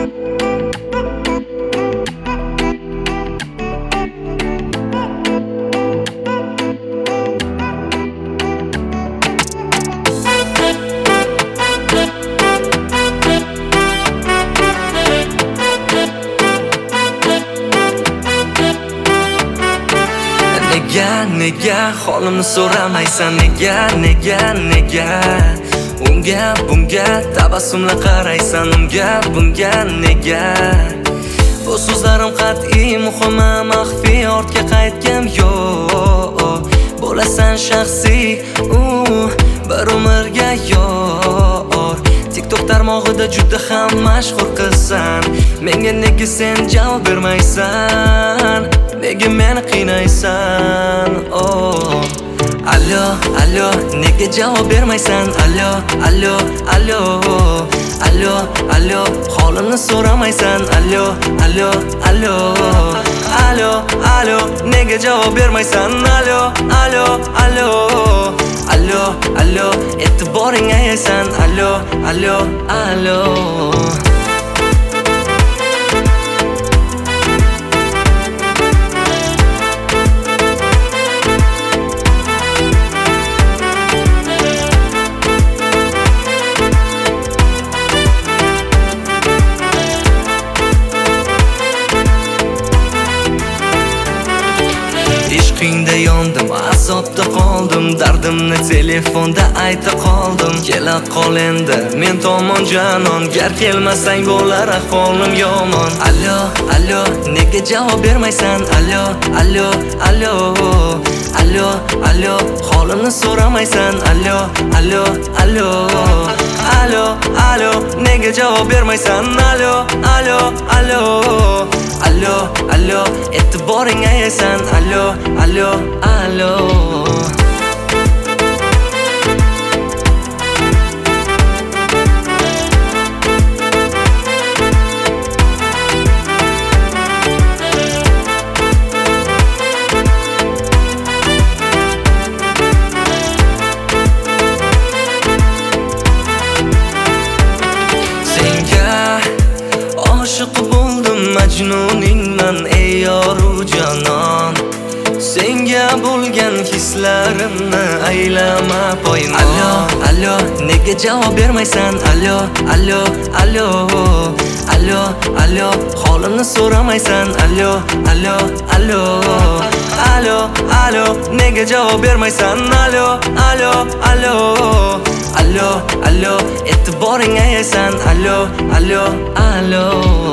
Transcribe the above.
Nega holimni so'ramaysan, nega unga bunga tabassumla qaraysan, unga bunga nega? Bu so'zlarim qat'iy, muhimi maxfiy, ortga qaytgim yo'q. Bo'lasan shaxsiy, bir umrga yor. TikTok tarmog'ida juda ham mashhur qizsan. Menga nega sen javob bermaysan? Nega meni qiynaysan? Allo, nega javob bermaysan? Allo, holimni so'ramaysan? Allo, nega javob bermaysan? Allo, e'tiboring ayaysan? Allo. Ishqingda yondim, azobda qoldim, dardimni telefonda ayta qoldim. Kela qol endi men tomon janon, gar kelmasang bo'lar ahvolim yomon. Allo, nega javob bermaysan? Allo, holimni so'ramaysan? Allo, nega javob bermaysan? Allo, e'tiboring ayaysan? Allo. Oshiq bo'ldim, majnuningman ey yoru jonon. Senga bo'lgan hislarimni aylama poymon. Allo, nega javob bermaysan? Allo, holimni so'ramaysan? Allo, nega javob bermaysan? Allo, e'tiboring ayaysan? Allo.